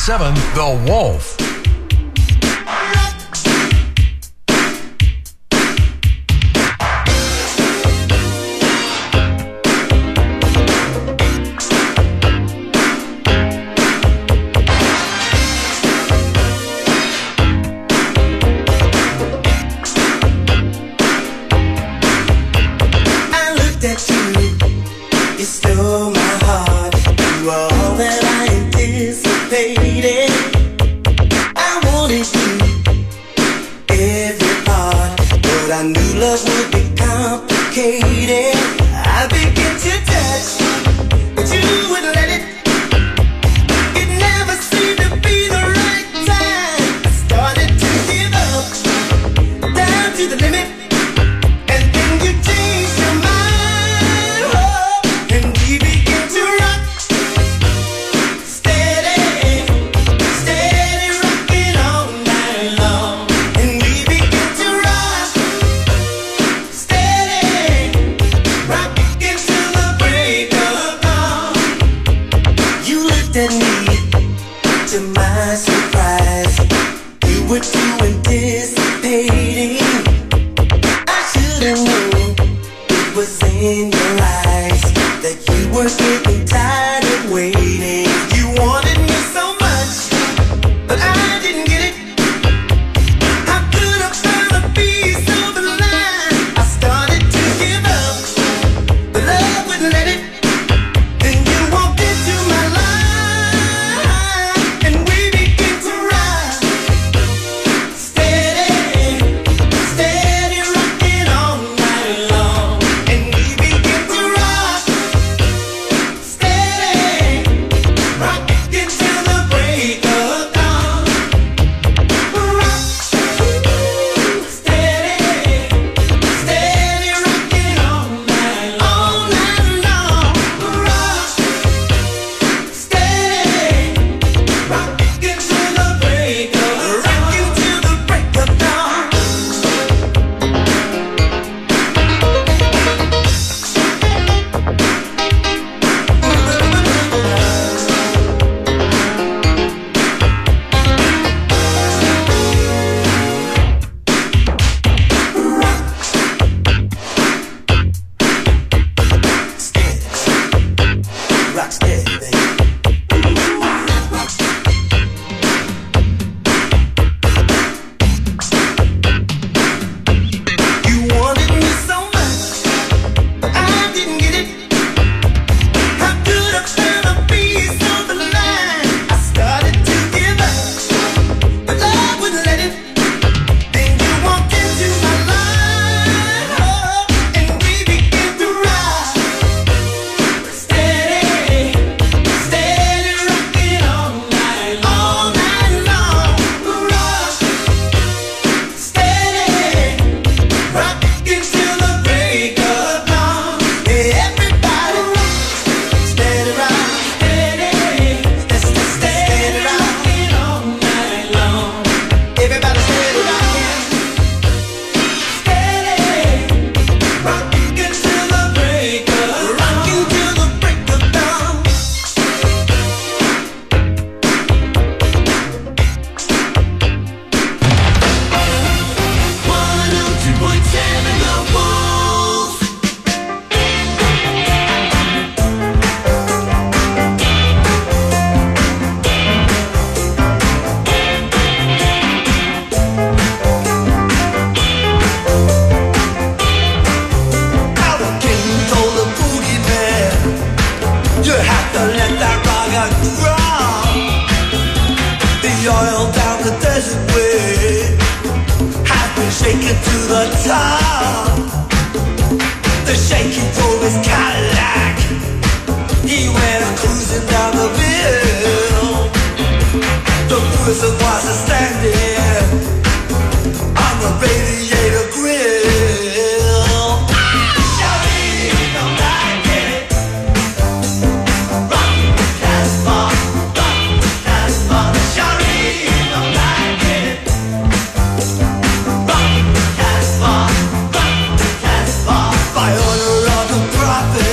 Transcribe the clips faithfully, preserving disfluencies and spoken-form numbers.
seven The Wolf.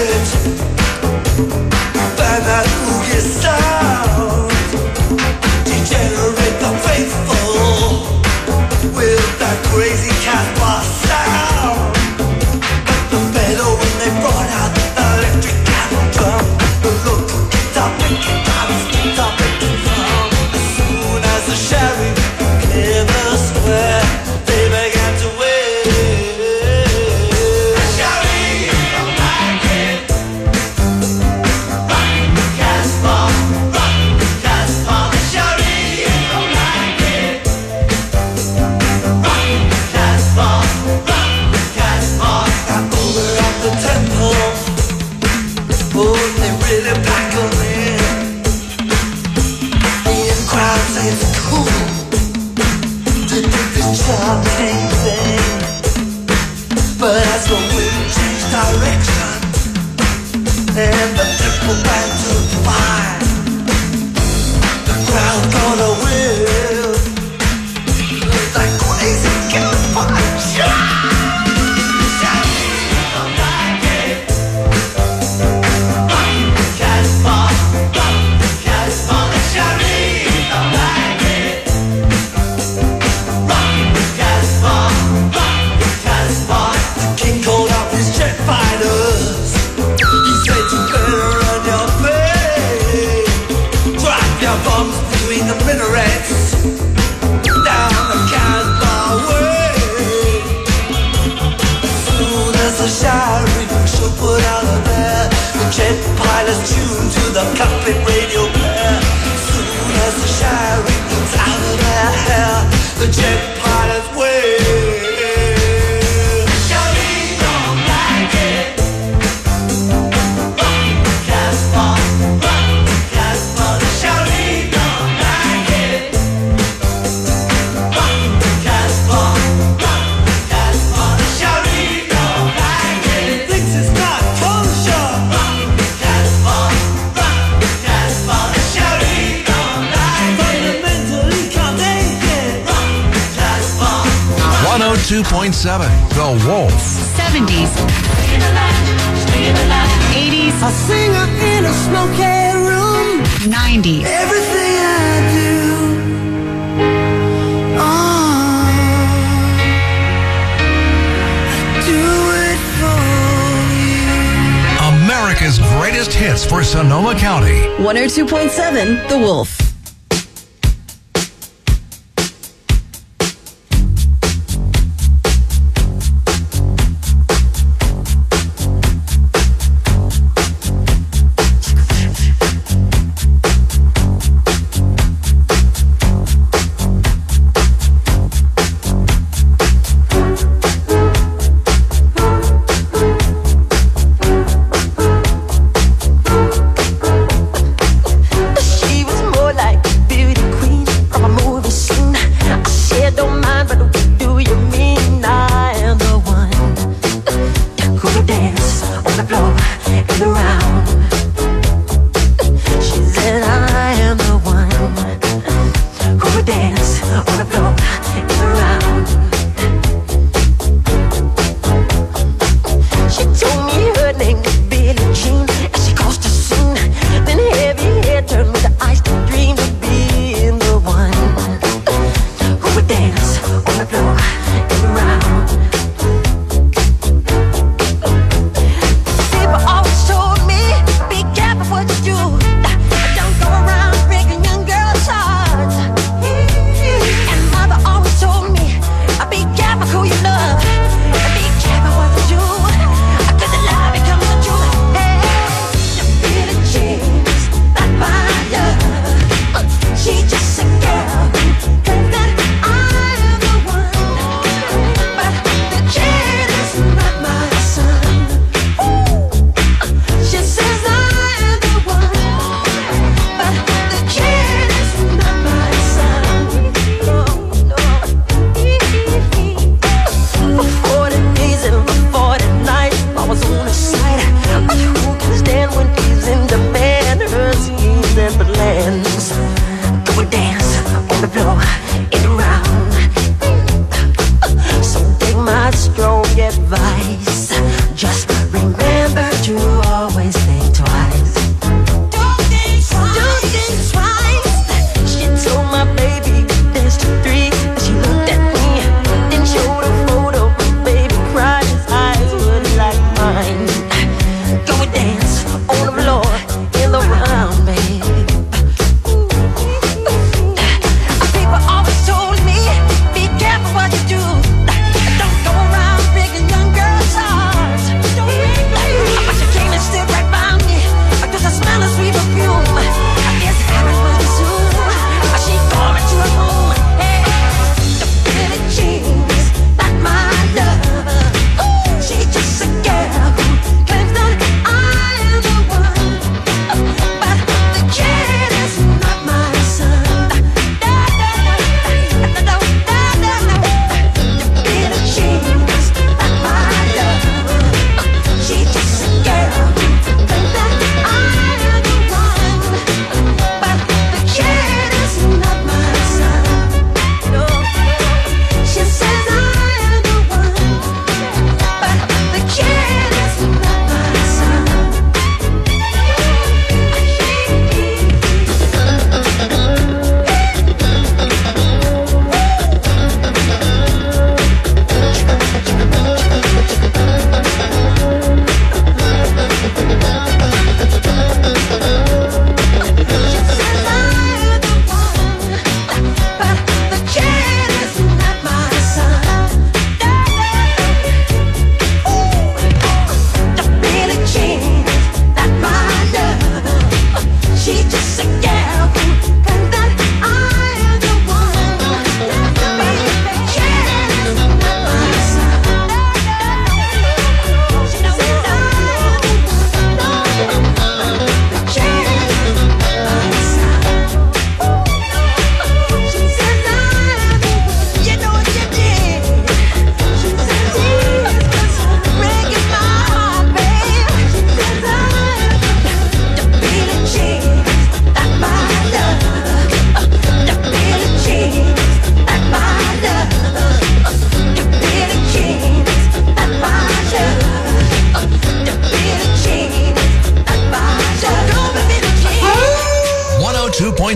By that boogie sound, that crazy Casbah sound. But the better when they brought out the electric cattle drum. The local guitar picking out his guitar picking drum. As soon as the sheriff cleared the square, they began to wait. The sheriff don't like it. Rock the Casbah, rock the Casbah. The sheriff don't like it. Rock the Casbah, rock the Casbah. Now over at the temple, oh, they really pack 'em in. The in crowd say it's cool to do this chanting thing, but as the wind changed direction and the temple began to fire, the crowd got a will like crazy campfire. King called out his jet fighters. He said, you better run your play. Drop your bombs between the minarets, down the Casbah way. As soon as the sheriff should put out of there, the jet pilots tuned to the cockpit radio pair. As soon as the sheriff was out of their hair, the jet pilots wait. one oh two point seven, The Wolf. seventies, eighties, A singer in a smoky room. nineties. Everything I do, oh, I do it for you. America's greatest hits for Sonoma County. one oh two point seven, The Wolf. She was more like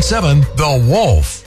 seven The Wolf.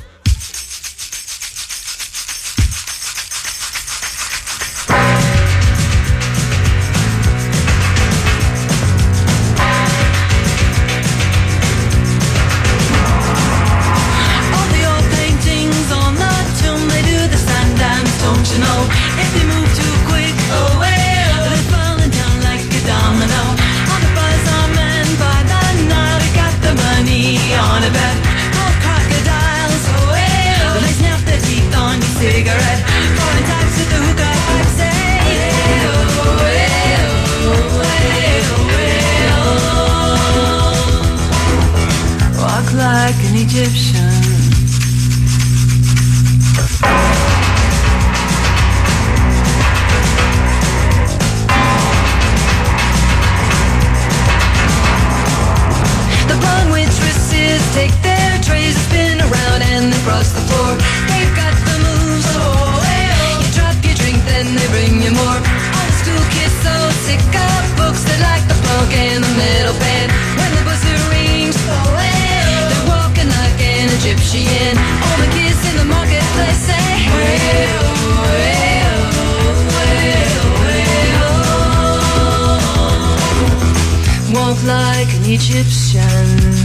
All the old paintings on the tomb, they do the sand dance, don't you know? If they move too quick, oh well, they're falling down like a domino. On the bazaar man by the night, he got the money on a bet. Old crocodiles, oh well, they snap their teeth on your cigarette. Foreign types with the hookah pipes say, oh well, oh well, walk like an Egyptian. The blonde waitresses take their trays, spin around and they cross the floor. They've got the moves, oh well. You drop your drink, then they bring you more. All the school kids so sick of books, they like the punk and the metal band. When the buzzer rings, oh well, they're walking like an Egyptian. All the kids in the marketplace say, well, well, well, well. Walk like an Egyptian.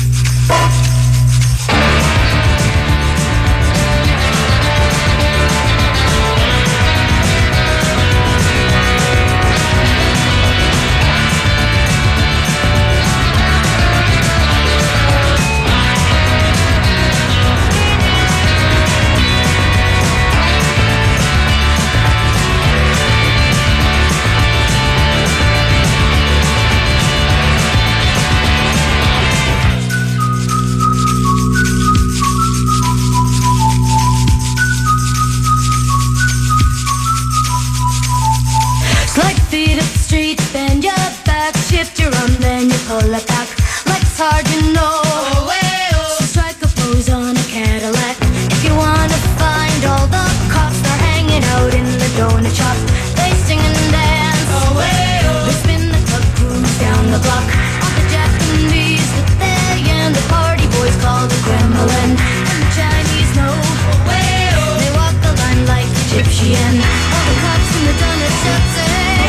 Slide feet up the street, bend your back, shift your arm, then you pull it back. Life's hard, you know. Oh, well. So strike a pose on a Cadillac. If you wanna find all the cops, they're hanging out in the donut shop. They sing and dance. Oh, well. They spin the club cruise down the block. All the Japanese that they and the party boys call the Kremlin. And the Chinese know. Oh, well. They walk the line like Egyptian. All the cops in the donut shop say,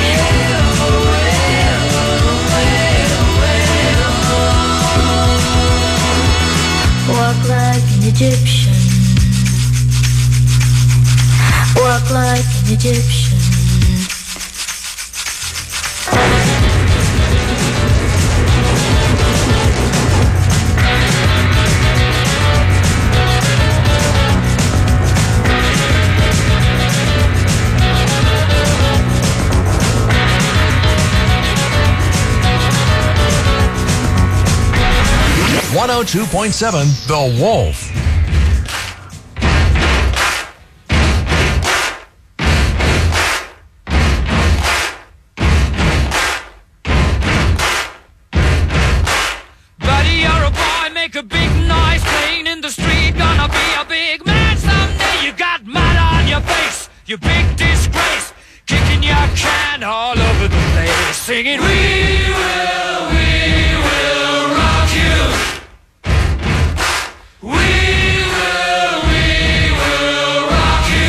walk like an Egyptian. Walk like an Egyptian. one oh two point seven The Wolf. Buddy, you're a boy, make a big noise, playing in the street, gonna be a big man someday. You got mud on your face, you big disgrace, kicking your can all over the place, singing, we will, we will rock you. We will, we will rock you.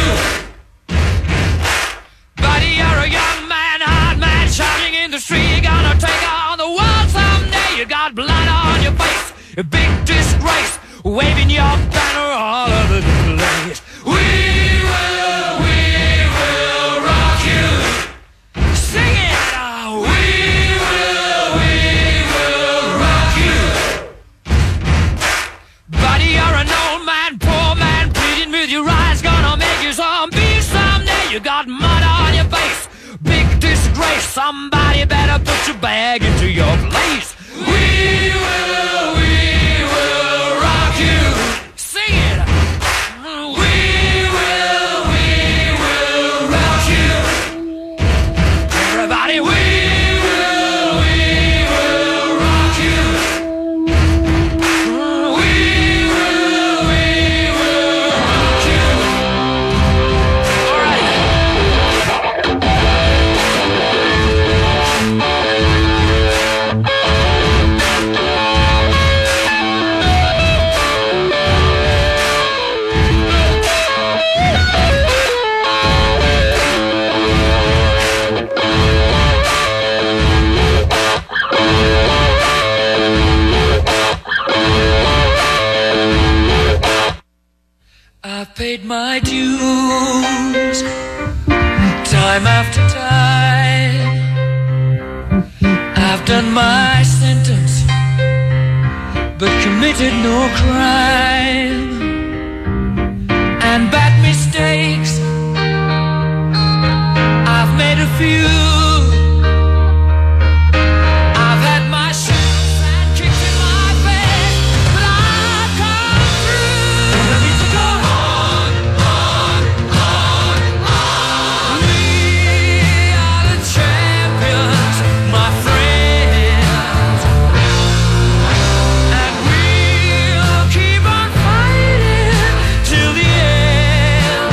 Buddy, you're a young man, hard man, shouting in the street, you're gonna take on the world someday. You got blood on your face, a big disgrace, waving your banner all over the place. We will, we will rock you. Sing it! Oh, we will, we will rock you. Buddy, you're an old man, poor man, pleading with your eyes, gonna make you zombie someday. You got mud on your face, big disgrace, somebody better put your bag into your place. We will, we will rock you. Sing it! We will, we will rock you. Everybody, we will, we will rock you. We will, we will rock you. All right. paid my dues time after time. I've done my sentence, but committed no crime. And bad mistakes, I've made a few. I've had my shadows and kicks in my face, but I've come through. I need to go on, on, on, on. We are the champions, my friends, and we'll keep on fighting till the end.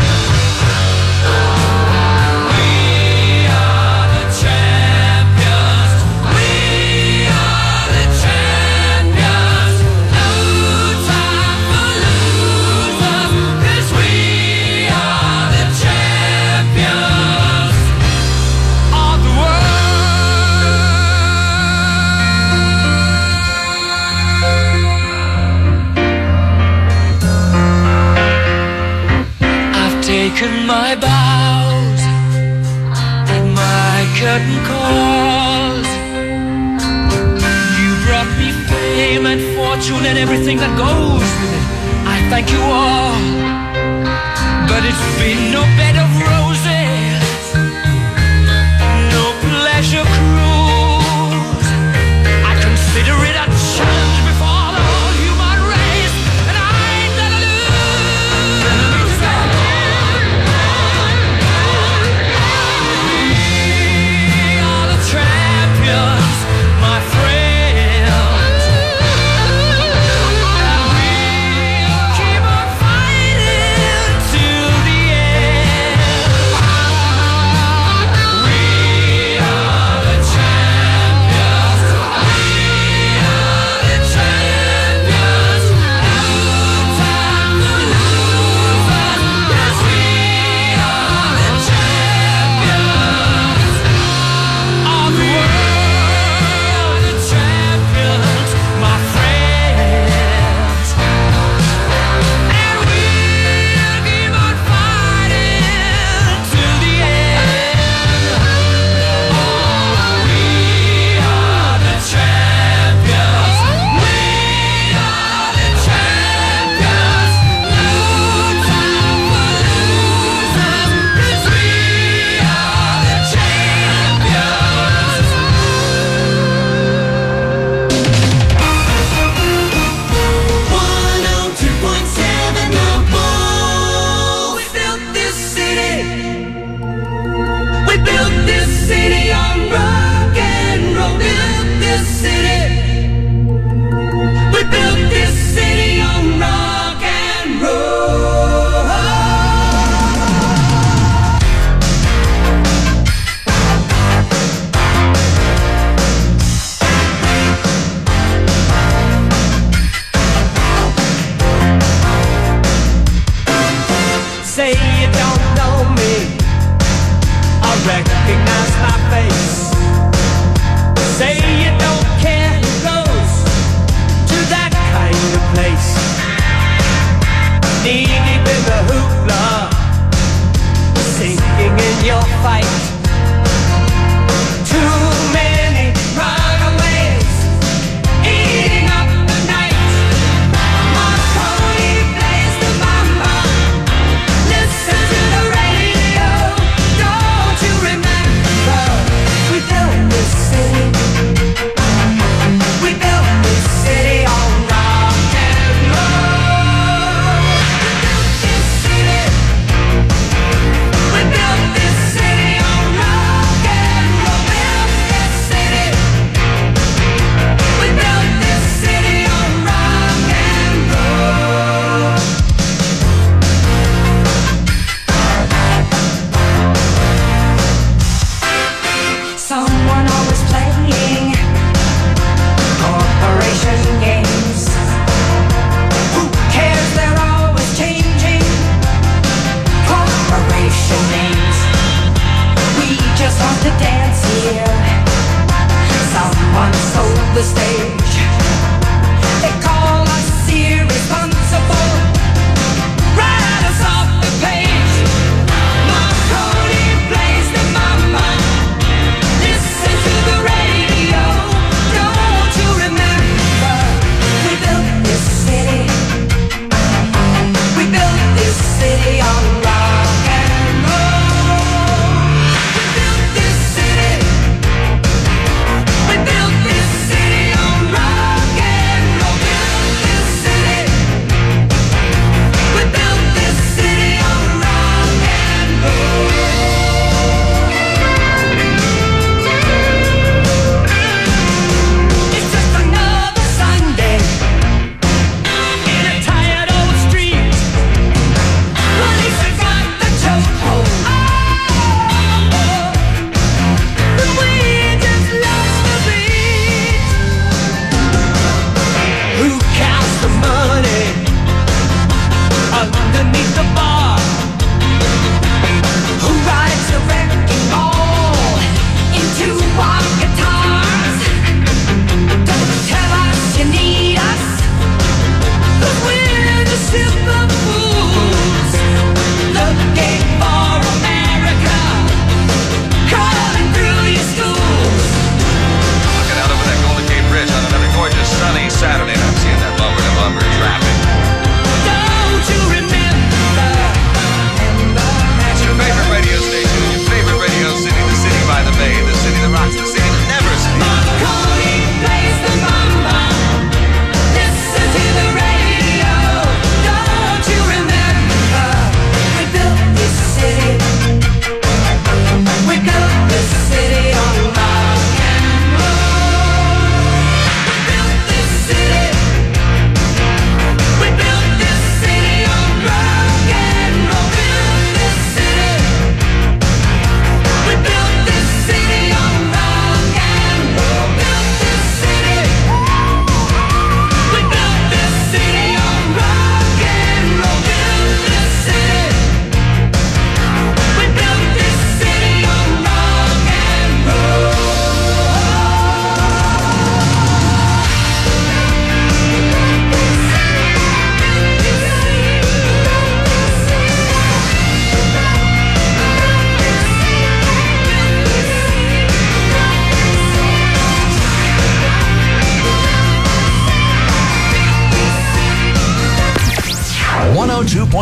We are the champions. We are the champions. No time for losers, 'cause we are the champions of the world. I've taken my bows at my curtain calls. You brought me fame and fortune and everything that goes with it. I thank you all, but it's been no bed of roses, no pleasure cruise. I consider it a challenge before the whole human race, and I ain't gonna lose. We are the champions, my friends, and we'll keep on fighting till the end. We are the champions. We are the champions. No time for losers, 'cause we are the champions of the world. The champions, my friends, and we'll keep on fighting till the end. Oh, we are the champions. We are the champions. No time for losers, 'cause we are the champions. one oh two point seven The Wolf. We built this city. We built this city on rock and roll. Built this city. We built this city on rock and roll. Say you don't know me, I recognize my face. Say you don't care who goes to that kind of place. Knee deep in the hoopla, sinking in your fight. Too many runaways eating up the night. Marconi plays the mambo. Listen to the radio. Don't you remember we built this city?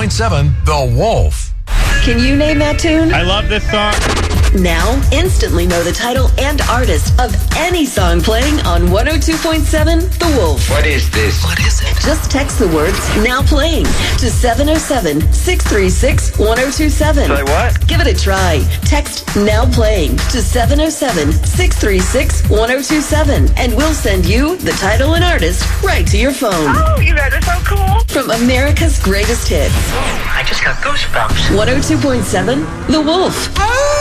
point seven The Wolf. Can you name that tune? I love this song. Now, instantly know the title and artist of any song playing on one oh two point seven The Wolf. What is this? What is it? Just text the words "now playing" to seven oh seven, six three six, one oh two seven. Say what? Give it a try. Text "now playing" to seven oh seven, six three six, one oh two seven, and we'll send you the title and artist right to your phone. Oh, you guys are so cool. From America's greatest hits. I just got goosebumps. one oh two point seven The Wolf.